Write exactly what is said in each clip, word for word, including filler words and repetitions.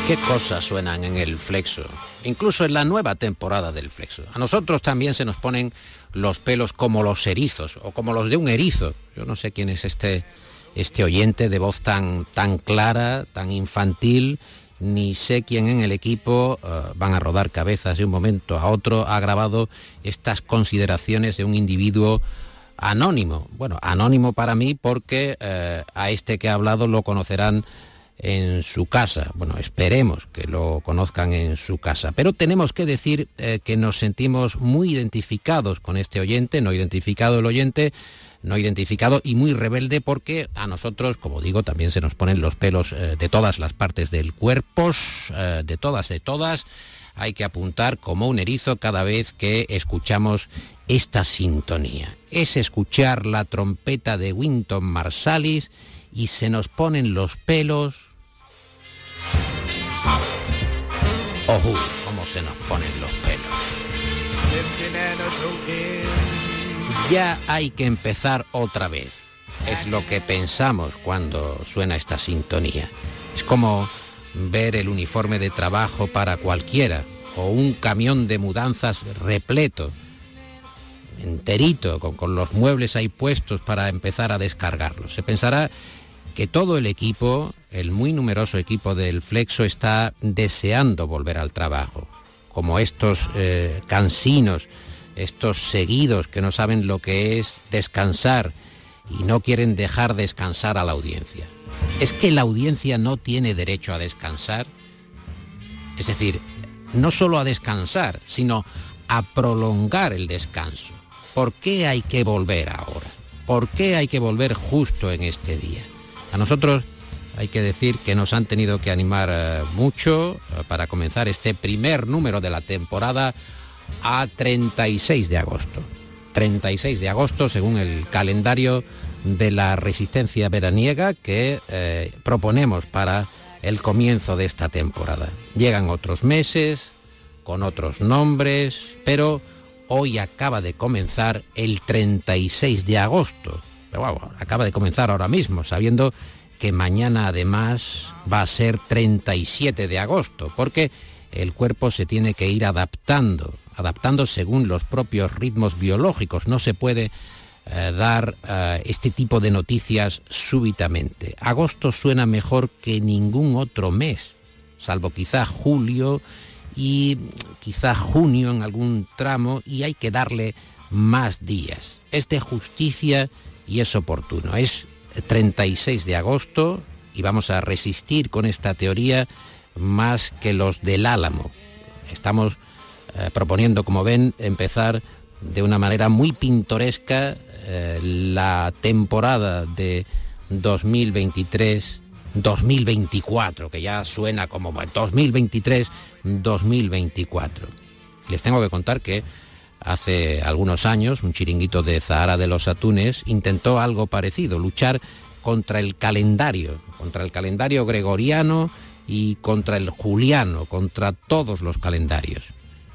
¿Qué cosas suenan en el Flexo? Incluso en la nueva temporada del Flexo. A nosotros también se nos ponen los pelos como los erizos, o como los de un erizo. Yo no sé quién es este, este oyente de voz tan, tan clara, tan infantil, ni sé quién en el equipo uh, van a rodar cabezas de un momento a otro ha grabado estas consideraciones de un individuo anónimo. Bueno, anónimo para mí porque uh, a este que ha hablado lo conocerán en su casa. Bueno, esperemos que lo conozcan en su casa. Pero tenemos que decir eh, que nos sentimos muy identificados con este oyente, no identificado el oyente, no identificado y muy rebelde porque a nosotros, como digo, también se nos ponen los pelos eh, de todas las partes del cuerpo, eh, de todas, de todas. Hay que apuntar como un erizo cada vez que escuchamos esta sintonía. Es escuchar la trompeta de Wynton Marsalis y se nos ponen los pelos. ¡Ojo! ¿Cómo se nos ponen los pelos? Ya hay que empezar otra vez. Es lo que pensamos cuando suena esta sintonía. Es como ver el uniforme de trabajo para cualquiera, o un camión de mudanzas repleto, enterito, con, con los muebles ahí puestos para empezar a descargarlos. Se pensará que todo el equipo, el muy numeroso equipo del Flexo, está deseando volver al trabajo, como estos eh, cansinos, estos seguidos que no saben lo que es descansar y no quieren dejar descansar a la audiencia. ¿Es que la audiencia no tiene derecho a descansar? Es decir, no solo a descansar, sino a prolongar el descanso. ¿Por qué hay que volver ahora? ¿Por qué hay que volver justo en este día? A nosotros hay que decir que nos han tenido que animar eh, mucho eh, para comenzar este primer número de la temporada a treinta y seis de agosto. treinta y seis de agosto, según el calendario de la resistencia veraniega que eh, proponemos para el comienzo de esta temporada. Llegan otros meses, con otros nombres, pero hoy acaba de comenzar el treinta y seis de agosto. Pero bueno, acaba de comenzar ahora mismo, sabiendo que mañana además va a ser treinta y siete de agosto, porque el cuerpo se tiene que ir adaptando, adaptando según los propios ritmos biológicos. No se puede eh, dar eh, este tipo de noticias súbitamente. Agosto suena mejor que ningún otro mes, salvo quizá julio y quizá junio en algún tramo, y hay que darle más días. Es de justicia y es oportuno. Es treinta y seis de agosto y vamos a resistir con esta teoría más que los del Álamo. Estamos eh, proponiendo, como ven, empezar de una manera muy pintoresca eh, la temporada de dos mil veintitrés dos mil veinticuatro, que ya suena como dos mil veintitrés dos mil veinticuatro. Les tengo que contar que hace algunos años un chiringuito de Zahara de los Atunes intentó algo parecido, luchar contra el calendario, contra el calendario gregoriano y contra el juliano, contra todos los calendarios.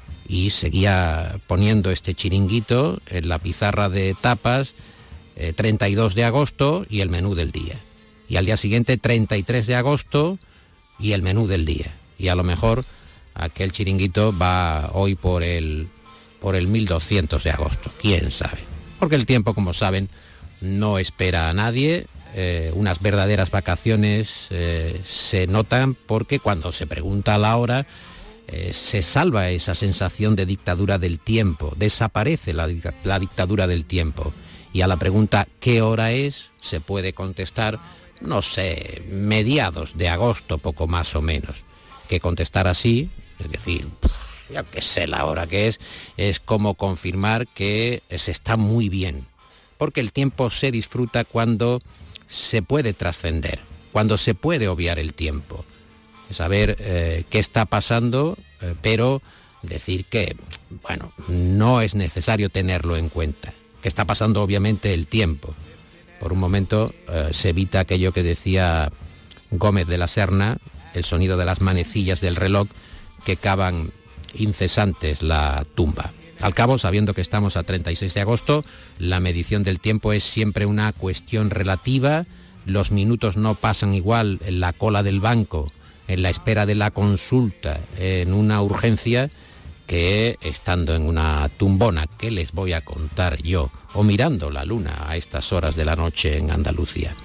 Y seguía poniendo este chiringuito en la pizarra de tapas eh, treinta y dos de agosto y el menú del día. Y al día siguiente treinta y tres de agosto y el menú del día. Y a lo mejor aquel chiringuito va hoy por el, por el mil doscientos de agosto, quién sabe. Porque el tiempo, como saben, no espera a nadie. Eh, unas verdaderas vacaciones eh, se notan porque cuando se pregunta la hora eh, se salva esa sensación de dictadura del tiempo, desaparece la, la dictadura del tiempo. Y a la pregunta ¿qué hora es? Se puede contestar, no sé, mediados de agosto, poco más o menos. Que contestar así, es decir, ya que sé la hora que es, es como confirmar que se está muy bien. Porque el tiempo se disfruta cuando se puede trascender, cuando se puede obviar el tiempo. Saber eh, qué está pasando, eh, pero decir que, bueno, no es necesario tenerlo en cuenta. Que está pasando obviamente el tiempo. Por un momento eh, se evita aquello que decía Gómez de la Serna, el sonido de las manecillas del reloj que cavan incesantes la tumba. Al cabo, sabiendo que estamos a treinta y seis de agosto, la medición del tiempo es siempre una cuestión relativa. Los minutos no pasan igual en la cola del banco en la espera de la consulta en una urgencia que estando en una tumbona, ¿qué les voy a contar yo? O mirando la luna a estas horas de la noche en Andalucía.